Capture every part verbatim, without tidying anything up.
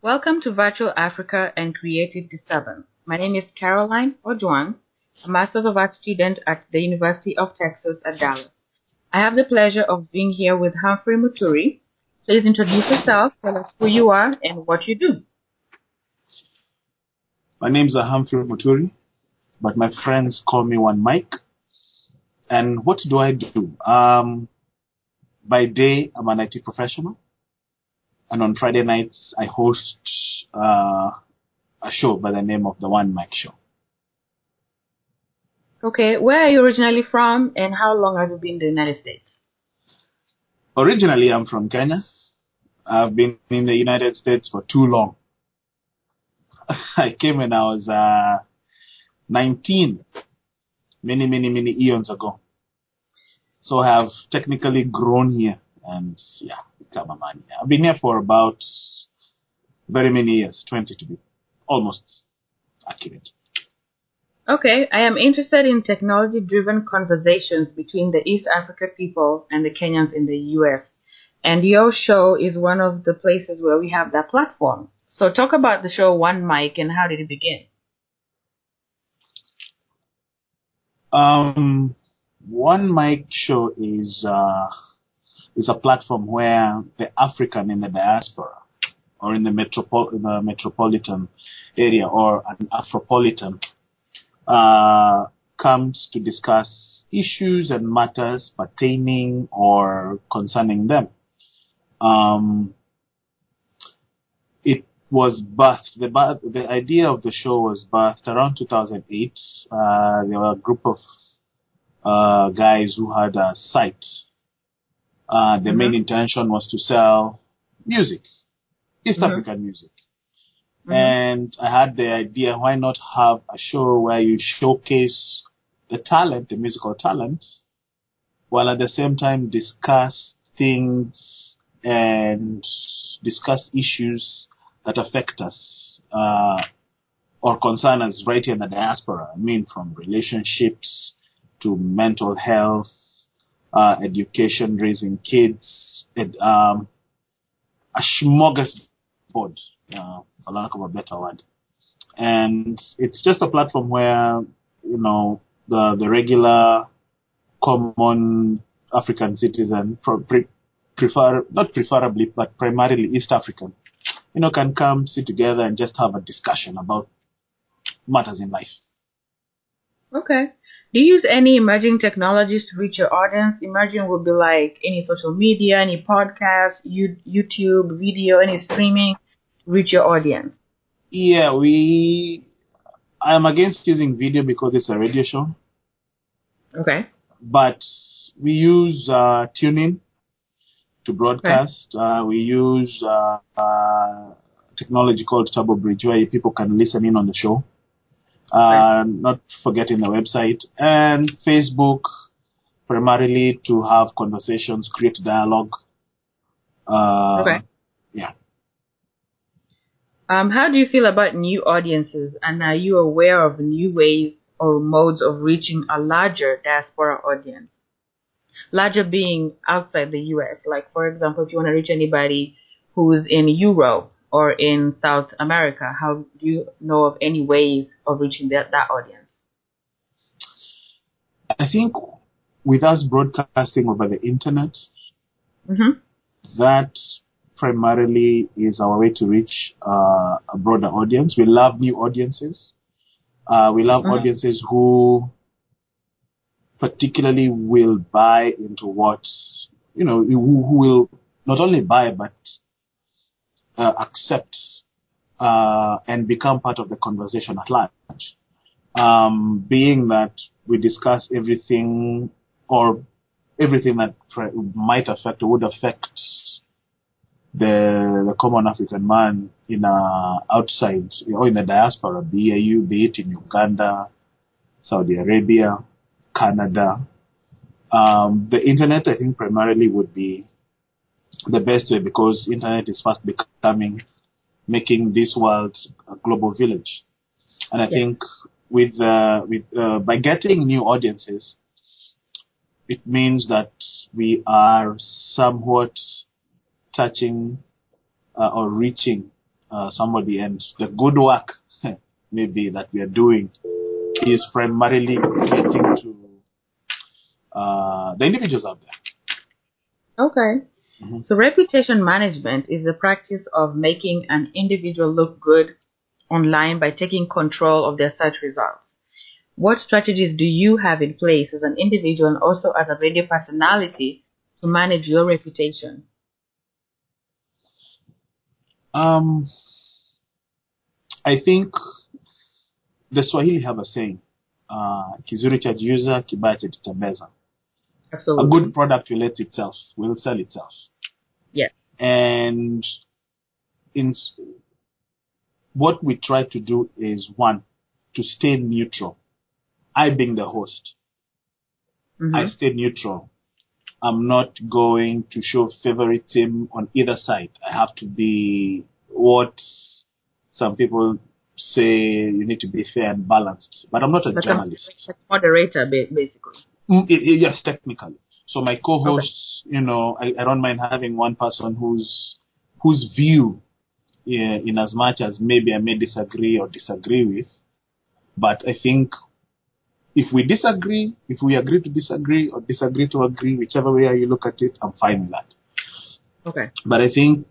Welcome to Virtual Africa and Creative Disturbance. My name is Caroline Ojuang, a Masters of Arts student at the University of Texas at Dallas. I have the pleasure of being here with Humphrey Muturi. Please introduce yourself, tell us who you are and what you do. My name is Humphrey Muturi, but my friends call me One Mike. And what do I do? Um, by day, I'm an I T professional. And on Friday nights, I host uh, a show by the name of The One Mike Show. Okay, where are you originally from and how long have you been in the United States? Originally, I'm from Kenya. I've been in the United States for too long. I came when I was uh, nineteen, many, many, many eons ago. So I have technically grown here and, yeah, become a man here. I've been here for about very many years, twenty to be almost accurate. Okay, I am interested in technology-driven conversations between the East Africa people and the Kenyans in the U S. And your show is one of the places where we have that platform. So talk about the show One Mike and how did it begin? Um, One Mike Show is uh, is a platform where the African in the diaspora or in the, metropol- the metropolitan area or an Afropolitan uh, comes to discuss issues and matters pertaining or concerning them. Um, it was birthed, the, the idea of the show was birthed around two thousand eight. Uh, there were a group of uh, guys who had a site. Uh, the mm-hmm. main intention was to sell music, East mm-hmm. African music. Mm-hmm. And I had the idea, why not have a show where you showcase the talent, the musical talent, while at the same time discuss things and discuss issues that affect us uh, or concern us right here in the diaspora. I mean, from relationships to mental health, uh, education, raising kids, and, um, a smorgasbord, uh, for lack of a better word. And it's just a platform where, you know, the, the regular common African citizen, pre- prefer, not preferably, but primarily East African, you know, can come, sit together and just have a discussion about matters in life. Okay. Do you use any emerging technologies to reach your audience? Emerging would be like any social media, any podcast, YouTube, video, any streaming to reach your audience. Yeah, we... I am against using video because it's a radio show. Okay. But we use uh, TuneIn to broadcast. Okay. Uh, we use uh, uh, technology called Turbo Bridge where people can listen in on the show. Uh, okay. Not forgetting the website. And Facebook, primarily to have conversations, create dialogue. Uh, okay. Yeah. Um, how do you feel about new audiences? And are you aware of new ways or modes of reaching a larger diaspora audience? Larger being outside the U S. Like, for example, if you want to reach anybody who's in Europe or in South America, how do you know of any ways of reaching that, that audience? I think with us broadcasting over the internet, mm-hmm. that primarily is our way to reach uh, a broader audience. We love new audiences. Uh, we love mm-hmm. audiences who particularly will buy into what, you know, who, who will not only buy but uh, accept uh, and become part of the conversation at large. Um, being that we discuss everything or everything that might affect or would affect the the common African man in uh, outside or in the diaspora, be it, be it in Uganda, Saudi Arabia, Canada. Um, the internet, I think, primarily would be the best way because internet is fast becoming, making this world a global village. And I yeah. think with uh, with uh, by getting new audiences, it means that we are somewhat touching uh, or reaching uh, somebody, and the good work maybe that we are doing is primarily getting to uh, the individuals out there. Okay. Mm-hmm. So reputation management is the practice of making an individual look good online by taking control of their search results. What strategies do you have in place as an individual and also as a radio personality to manage your reputation? Um, I think the Swahili have a saying, uh, kizuri cha jiuza, kibaya chajitabeza. Absolutely. A good product will let itself, will sell itself. Yeah. And in what we try to do is, one, to stay neutral. I being the host, Mm-hmm. I stay neutral. I'm not going to show favoritism on either side. I have to be what some people say you need to be fair and balanced. But I'm not a But journalist. I'm a moderator, basically. Mm, it, it, yes, technically. So my co-hosts, okay. you know, I, I don't mind having one person whose whose view, yeah, in as much as maybe I may disagree or disagree with, but I think if we disagree, if we agree to disagree or disagree to agree, whichever way you look at it, I'm fine with that. Okay. But I think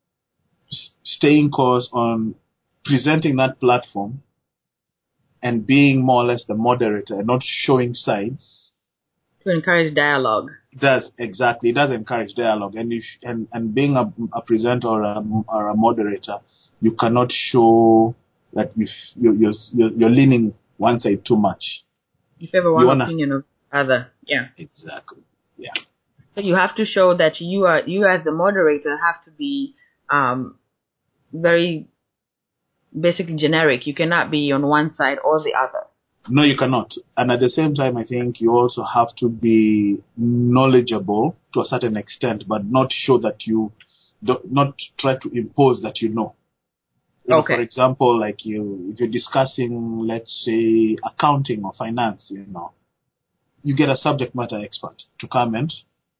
staying course on presenting that platform and being more or less the moderator and not showing sides. To encourage dialogue. Does exactly. It does encourage dialogue. And if, and, and being a, a presenter or a, or a moderator, you cannot show that if you, you're, you're, you're leaning one side too much. You favor one wanna, opinion of the other. Yeah. Exactly. Yeah. So you have to show that you are, you as the moderator have to be um, very basically generic. You cannot be on one side or the other. No, you cannot. And at the same time, I think you also have to be knowledgeable to a certain extent, but not show that you, do, not try to impose that you know. You know, okay. For example, like you, if you're discussing, let's say, accounting or finance, you know, you get a subject matter expert to come and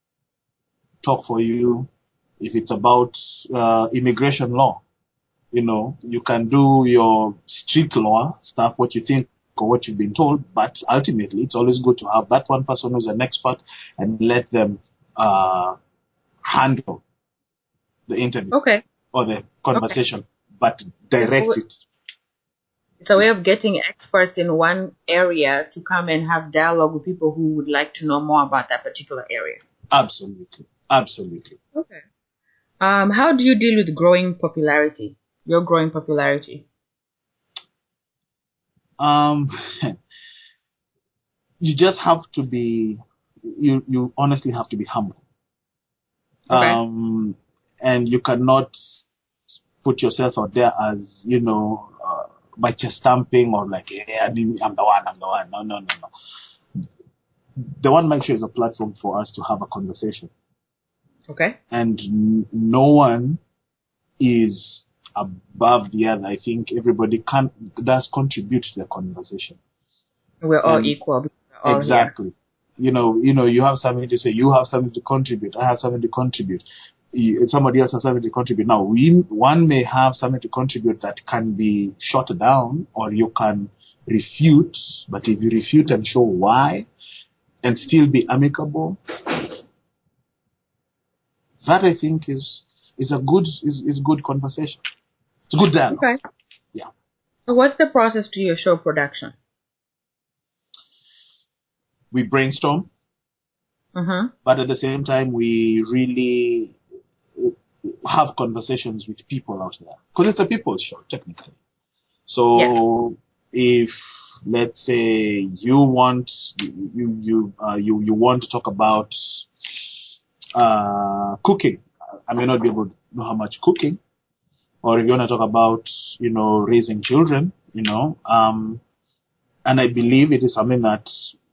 talk for you. If it's about uh, immigration law, you know, you can do your street law stuff, what you think or what you've been told, but ultimately it's always good to have that one person who's an expert and let them uh, handle the interview okay. or the conversation, okay. but direct it. It's a way of getting experts in one area to come and have dialogue with people who would like to know more about that particular area. Absolutely. Absolutely. Okay. Um, how do you deal with growing popularity? Your growing popularity? Um, you just have to be, you, you honestly have to be humble. Okay. Um, and you cannot put yourself out there as, you know, uh, by chest stamping or like, yeah, I'm the one, I'm the one. No, no, no, no. The One Mic Show is a platform for us to have a conversation. Okay. And n- no one is above the other. I think everybody can does contribute to the conversation. We're all and equal. We're all exactly. Here. You know, you know, you have something to say. You have something to contribute. I have something to contribute. You, somebody else has something to contribute. Now, we one may have something to contribute that can be shot down, or you can refute. But if you refute and show why, and still be amicable, that I think is is a good is, is good conversation. It's a good dialogue. Okay. Yeah. So what's the process to your show production? We brainstorm, Mm-hmm. but at the same time, we really have conversations with people out there, because it's a people's show technically. So yes. If let's say you want you you uh, you you want to talk about uh, cooking, I may not be able to know how much cooking. Or if you want to talk about, you know, raising children, you know, um, and I believe it is something that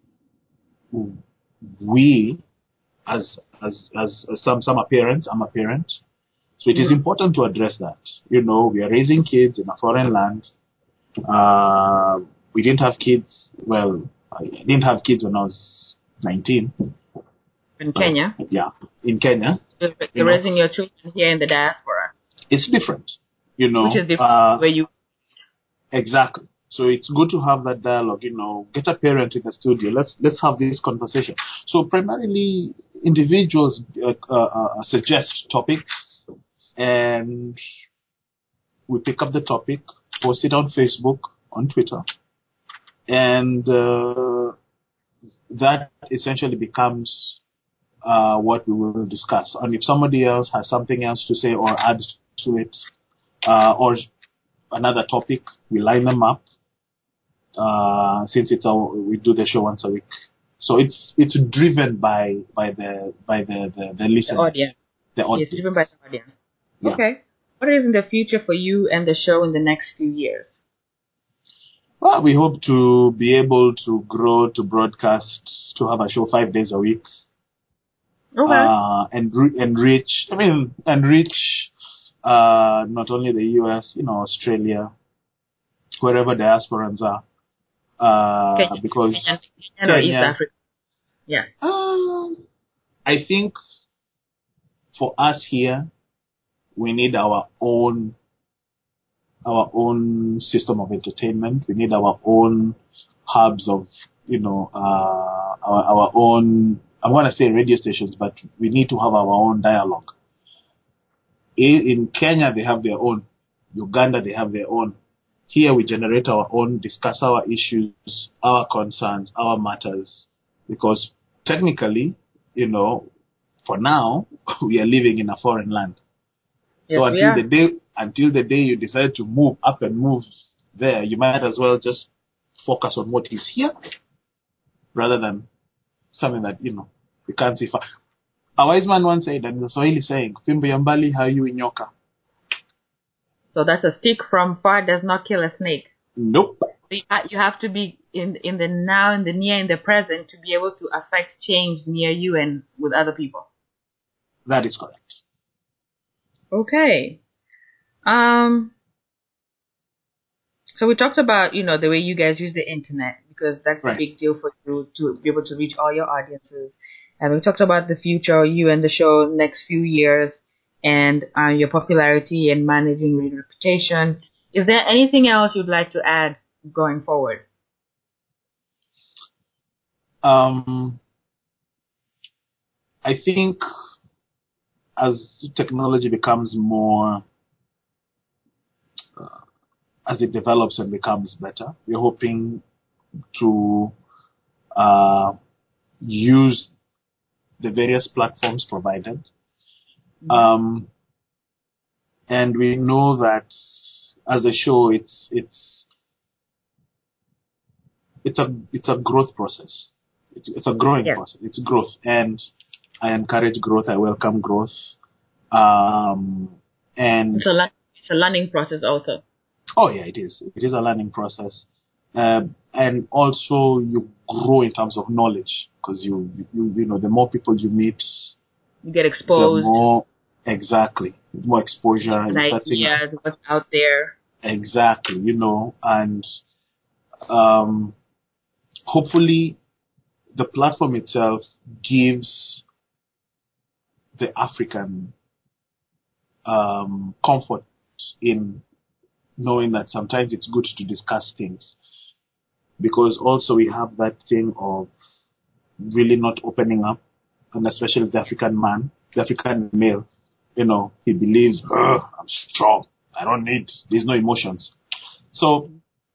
we, as as as, as some some are parents, I'm a parent, so it mm-hmm. is important to address that. You know, we are raising kids in a foreign land. Uh, we didn't have kids. Well, I didn't have kids when I was nineteen. In Kenya? Uh, yeah, in Kenya. You're, you're you raising know. your children here in the diaspora. It's different. You know, which is different uh, where you exactly. So it's good to have that dialogue. You know, get a parent in the studio. Let's let's have this conversation. So primarily, individuals uh, uh, uh, suggest topics, and we pick up the topic, post it on Facebook, on Twitter, and uh, that essentially becomes uh, what we will discuss. And if somebody else has something else to say or add to it, uh, or another topic, we line them up. Uh, since it's our, we do the show once a week, so it's it's driven by by the by the the, the listeners, the audience. The audience. Yes, driven by the audience. Yeah. Okay. What is in the future for you and the show in the next few years? Well, we hope to be able to grow to broadcast, to have a show five days a week. Okay. Uh, and re- and reach, I mean, and reach uh, not only the U S, you know, Australia, wherever diasporans are. Uh, Kenya, because Kenya, Kenya or East Kenya, Africa. Yeah. uh, I think for us here, we need our own our own system of entertainment. We need our own hubs of, you know, uh, our, our own, I'm going to say radio stations, but we need to have our own dialogue. In Kenya, they have their own. Uganda, they have their own. Here, we generate our own, discuss our issues, our concerns, our matters, because technically, you know, for now, we are living in a foreign land. Yes, So we until are. the day until the day you decide to move up and move there, you might as well just focus on what is here rather than something that, you know, you can't see far. A wise man once said, and the Swahili saying, Fimbo ya mbali haiui nyoka. So that's a stick from far does not kill a snake. Nope. So you, ha- you have to be in in the now, in the near, in the present to be able to affect change near you and with other people. That is correct. Okay. Um. So we talked about, you know, the way you guys use the internet, because that's Right. a big deal for you to be able to reach all your audiences. And we talked about the future, you and the show next few years, and uh, your popularity and managing your reputation. Is there anything else you'd like to add going forward? Um, I think as technology becomes more, uh, as it develops and becomes better, we're hoping to uh, use the various platforms provided. Um, and we know that as a show, it's it's it's a it's a growth process. It's it's a growing Yes. process. It's growth, and I encourage growth. I welcome growth. Um, and It's a, lear- it's a learning process also. oh yeah, it is. It is a learning process, uh, and also you grow in terms of knowledge because you, you you know the more people you meet, You get the exposed, more exactly the more exposure you start seeing. ideas, what's out there. Exactly, you know, and um, hopefully the platform itself gives the African um, comfort in knowing that sometimes it's good to discuss things, because also we have that thing of really not opening up, and especially the African man, the African male, you know, he believes, "Ugh, I'm strong, I don't need, there's no emotions." So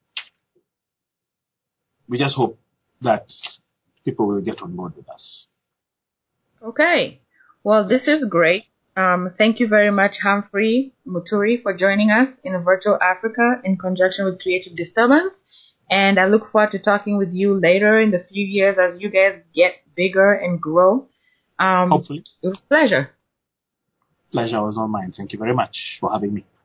we just hope that people will get on board with us. Okay. Well, this is great. Um, thank you very much, Humphrey Muturi, for joining us in Virtual Africa in conjunction with Creative Disturbance. And I look forward to talking with you later in the few years as you guys get bigger and grow. Um, Hopefully. It was a pleasure. Pleasure was all mine. Thank you very much for having me.